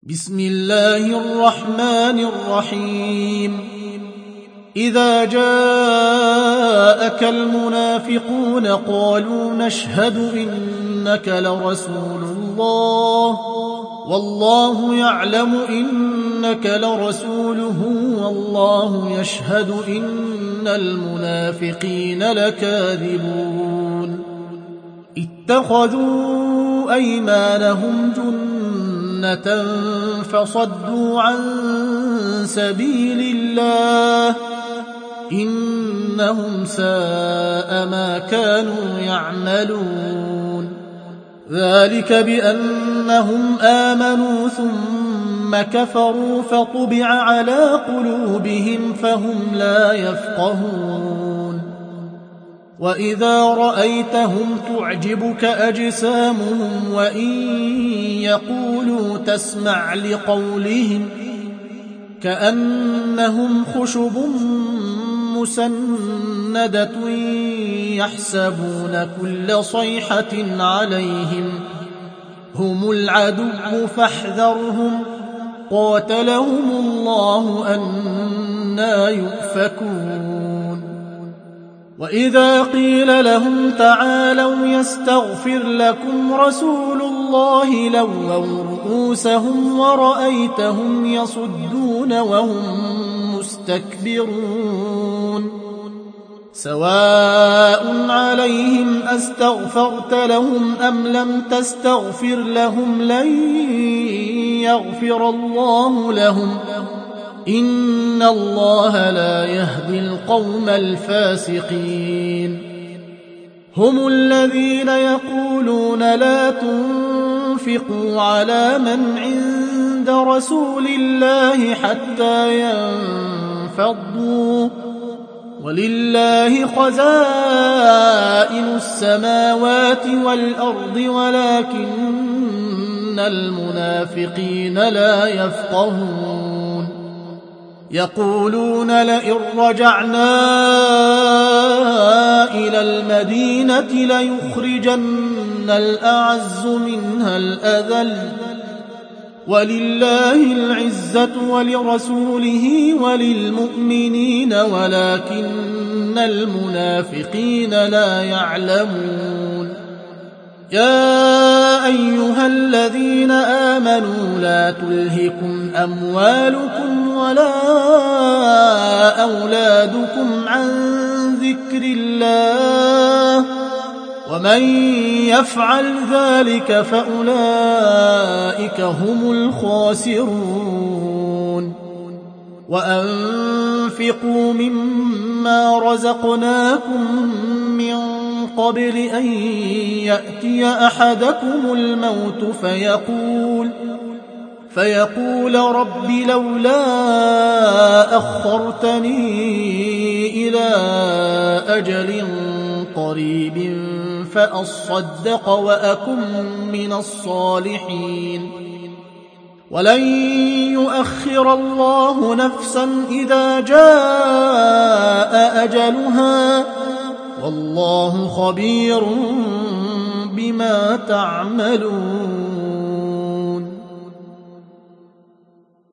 بسم الله الرحمن الرحيم إذا جاءك المنافقون قالوا نشهد إنك لرسول الله والله يعلم إنك لرسوله والله يشهد إن المنافقين لكاذبون اتخذوا أيمانهم جنة فصدوا عن سبيل الله إنهم ساء ما كانوا يعملون ذلك بأنهم آمنوا ثم كفروا فطبع على قلوبهم فهم لا يفقهون وإذا رأيتهم تعجبك أجسامهم وإن يقولوا تسمع لقولهم كأنهم خشب مسندة يحسبون كل صيحة عليهم هم العدو فاحذرهم قاتلهم الله أنى يؤفكون وإذا قيل لهم تعالوا يستغفر لكم رسول الله لووا رؤوسهم ورأيتهم يصدون وهم مستكبرون سواء عليهم أستغفرت لهم أم لم تستغفر لهم لن يغفر الله لهم إن الله لا يهدي القوم الفاسقين هم الذين يقولون لا تنفقوا على من عند رسول الله حتى ينفضوا ولله خزائن السماوات والأرض ولكن المنافقين لا يفقهون يقولون لئن رجعنا إلى المدينة ليخرجن الأعز منها الأذل ولله العزة ولرسوله وللمؤمنين ولكن المنافقين لا يعلمون يا أيها الذين آمنوا لا تلهكم أموالكم ولا أولادكم عن ذكر الله ومن يفعل ذلك فأولئك هم الخاسرون وأنفقوا مما رزقناكم من قبل أن يأتي أحدكم الموت فيقول رب لولا أخرتني إلى أجل قريب فأصدق وأكن من الصالحين ولن يؤخر الله نفسا إذا جاء أجلها والله خبير بما تعملون